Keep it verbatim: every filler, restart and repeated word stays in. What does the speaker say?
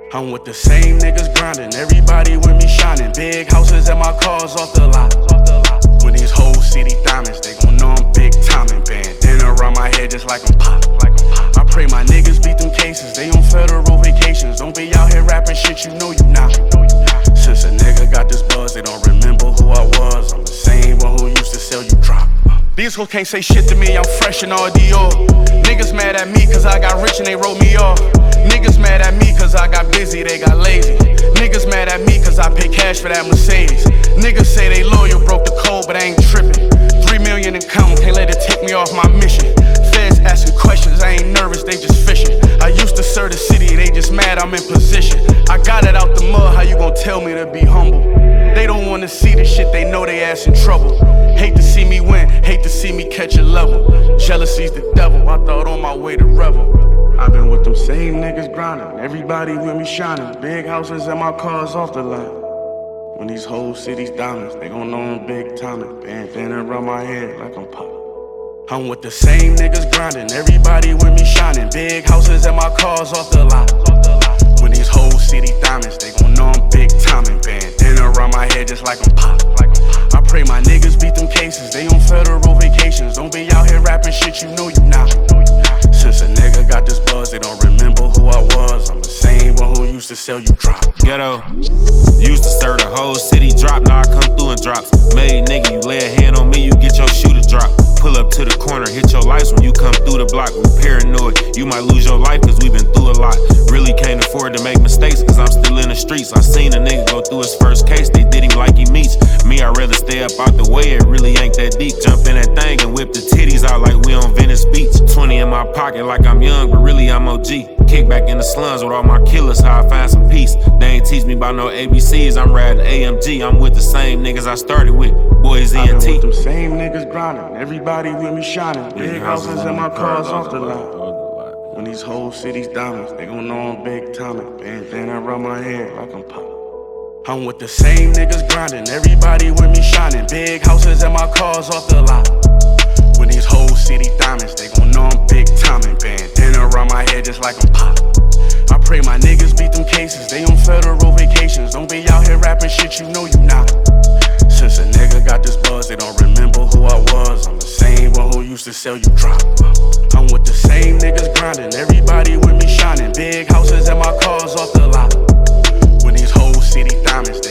I'm with the same niggas grinding, everybody with me shining. Big houses and my cars off the lot. When these whole city diamonds, they gon' know I'm big timing. Bandana around my head just like I'm pop. I pray my niggas beat them cases, they on federal vacations. Don't be out here rapping shit, you know you not. Since a nigga got this buzz, they don't remember who I was. I'm the same one who used to sell you drop. These hoes can't say shit to me, I'm fresh in all Dior. Niggas mad at me cause I got rich and they wrote me off. Niggas mad at me cause I got busy, they got lazy. Niggas mad at me cause I pay cash for that Mercedes. Niggas say they loyal, broke the code but I ain't tripping. Three million in counting, can't let it take me off my mission. Feds asking questions, I ain't nervous, they just fishing. I used to serve the city, they just mad I'm in position. I got it out the mud, how you gon' tell me to be humble? They don't wanna see the shit, they know they ass in trouble. Hate to see me win, hate to see me catch a level. Jealousy's the devil, I thought on my way to revel. I've been with them same niggas grinding, everybody with me shining. Big houses and my cars off the lot. When these whole cities diamonds, they gon' know I'm big timing. Bandana around my head like I'm pop. I'm with the same niggas grinding, everybody with me shining. Big houses and my cars off the lot. When these whole city diamonds, they gon' know I'm big timing. Bandana around my head just like I'm pop. I pray my niggas beat them cases, they on federal vacations. Don't be out here rapping shit, you know you not. Since a nigga got this buzz, they don't remember who I was. I'm the same one who used to sell you drop. Ghetto, used to serve the whole city drop, now I come through and drops. Made nigga, you lay a hand on me, you get your shooter drop. Pull up to the corner, hit your lights when you come through the block. We paranoid, you might lose your life cause we been through a lot. Really can't afford to make mistakes cause I'm still in the streets. I seen a nigga go through his first case, they did him like he meets. Me, I'd rather stay up out the way, it really ain't that deep. Jump in that thing and whip the titties out like we on Venice Beach. twenty in my pocket like I'm young, but really I'm O G. Kick back in the slums with all my killers, how I find some peace. They ain't teach me about no A B Cs, I'm riding A M G. I'm with the same niggas I started with, boys E and T. I've been with them same niggas grinding, everybody with me shining. Big houses and my cars off the lot. When these whole cities diamonds, they gon' know I'm big timing. Bandana around my head like I'm pop. I'm with the same niggas grinding, everybody with me shining. Big houses and my cars off the lot. When these whole city diamonds, they gon' know I'm big timing. Bandana around my head just like I'm pop. I pray my niggas beat them cases, they on federal vacations. Don't be out here rapping shit, you know you not. Since a nigga got this buzz, they don't remember who I was. I'm the same one who used to sell you drop. I'm with the same niggas grinding, everybody with me shining. Big houses and my cars off the lot. When these whole city diamonds,